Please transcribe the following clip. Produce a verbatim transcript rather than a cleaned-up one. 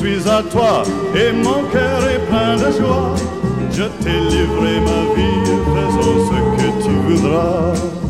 suis à toi et mon cœur est plein de joie. Je t'ai livré ma vie, faisons ce que tu voudras.